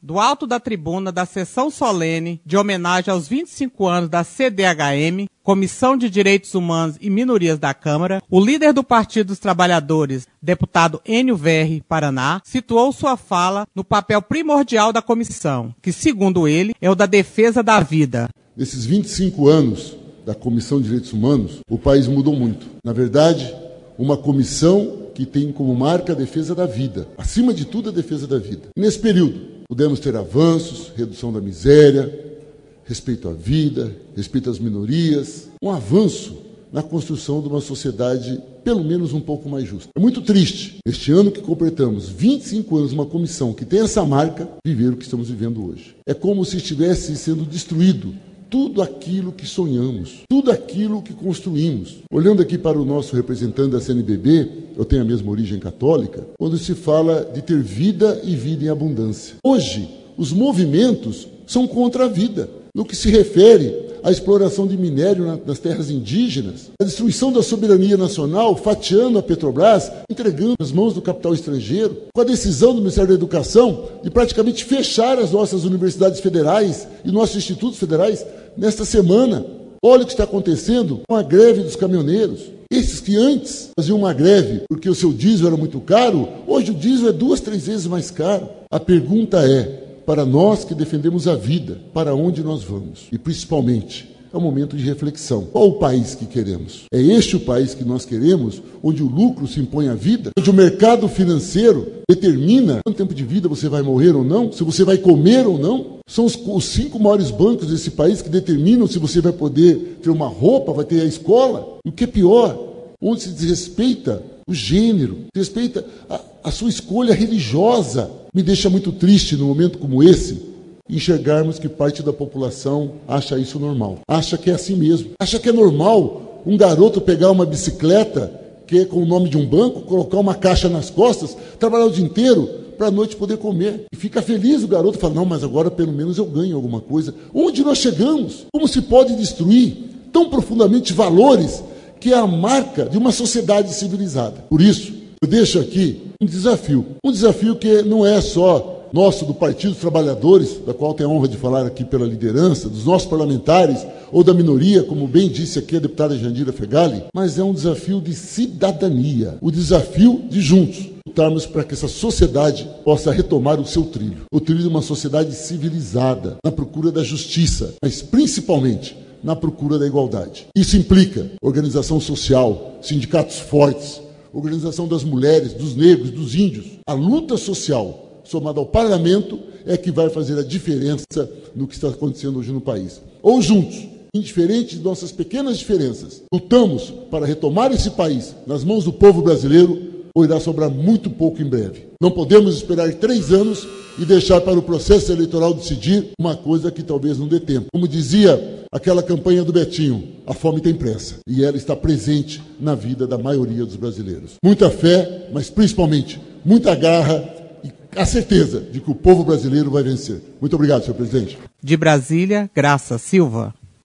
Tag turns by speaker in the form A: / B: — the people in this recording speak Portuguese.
A: Do alto da tribuna da sessão solene de homenagem aos 25 anos da CDHM, Comissão de Direitos Humanos e Minorias da Câmara, o líder do Partido dos Trabalhadores, deputado Enio Verri, Paraná, situou sua fala no papel primordial da comissão, que, segundo ele, é o da defesa da vida.
B: Nesses 25 anos da Comissão de Direitos Humanos, o país mudou muito. Na verdade, uma comissão que tem como marca a defesa da vida. Acima de tudo, a defesa da vida. E nesse período, pudemos ter avanços, redução da miséria, respeito à vida, respeito às minorias, um avanço na construção de uma sociedade pelo menos um pouco mais justa. É muito triste, este ano que completamos 25 anos, uma comissão que tem essa marca, viver o que estamos vivendo hoje. É como se estivesse sendo destruído tudo aquilo que sonhamos, tudo aquilo que construímos. Olhando aqui para o nosso representante da CNBB, eu tenho a mesma origem católica, quando se fala de ter vida e vida em abundância. Hoje, os movimentos são contra a vida, no que se refere à exploração de minério nas terras indígenas, a destruição da soberania nacional, fatiando a Petrobras, entregando nas mãos do capital estrangeiro, com a decisão do Ministério da Educação de praticamente fechar as nossas universidades federais e nossos institutos federais nesta semana. Olha o que está acontecendo com a greve dos caminhoneiros. Esses que antes faziam uma greve porque o seu diesel era muito caro, hoje o diesel é 2, 3 vezes mais caro. A pergunta é, para nós que defendemos a vida, para onde nós vamos? E principalmente, é um momento de reflexão. Qual o país que queremos? É este o país que nós queremos, onde o lucro se impõe à vida? Onde o mercado financeiro determina quanto tempo de vida você vai morrer ou não? Se você vai comer ou não? São os 5 maiores bancos desse país que determinam se você vai poder ter uma roupa, vai ter a escola. E o que é pior, onde se desrespeita o gênero, desrespeita a sua escolha religiosa. Me deixa muito triste, num momento como esse, enxergarmos que parte da população acha isso normal. Acha que é assim mesmo. Acha que é normal um garoto pegar uma bicicleta, que é com o nome de um banco, colocar uma caixa nas costas, trabalhar o dia inteiro para a noite poder comer. E fica feliz o garoto, fala, não, mas agora pelo menos eu ganho alguma coisa. Onde nós chegamos? Como se pode destruir tão profundamente valores que é a marca de uma sociedade civilizada? Por isso, eu deixo aqui um desafio que não é só nosso, do Partido dos Trabalhadores, da qual tenho a honra de falar aqui pela liderança, dos nossos parlamentares, ou da minoria, como bem disse aqui a deputada Jandira Fegali, mas é um desafio de cidadania, o desafio de juntos lutarmos para que essa sociedade possa retomar o seu trilho, o trilho de uma sociedade civilizada, na procura da justiça, mas principalmente na procura da igualdade. Isso implica organização social, sindicatos fortes, organização das mulheres, dos negros, dos índios. A luta social, somada ao parlamento, é que vai fazer a diferença no que está acontecendo hoje no país. Ou juntos, indiferente de nossas pequenas diferenças, lutamos para retomar esse país nas mãos do povo brasileiro, ou irá sobrar muito pouco em breve. Não podemos esperar 3 anos e deixar para o processo eleitoral decidir uma coisa que talvez não dê tempo. Como dizia aquela campanha do Betinho, a fome tem pressa, e ela está presente na vida da maioria dos brasileiros. Muita fé, mas principalmente muita garra e a certeza de que o povo brasileiro vai vencer. Muito obrigado, senhor presidente.
A: De Brasília, Graça Silva.